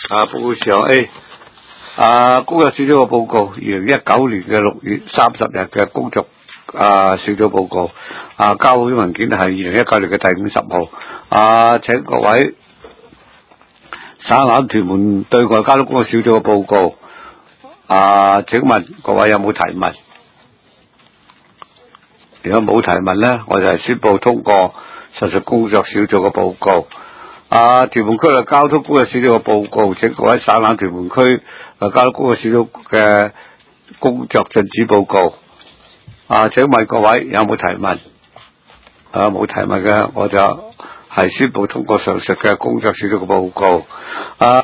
報告時候工作小組嘅報告，2019年嘅6月30日嘅工作小組報告，交會文件係2019年嘅第50號。請各位省覽屯門對外交通工作小組嘅報告。請問各位有冇提問？如果冇提問呢，我就係宣布通過上述工作小組嘅報告。屯門區嘅交通工作小組嘅報告，請各位省覽屯門區交通工作小組嘅工作進展報告。請問各位有冇提問？冇提問嘅，我就係宣布通過上述嘅工作小組嘅報告。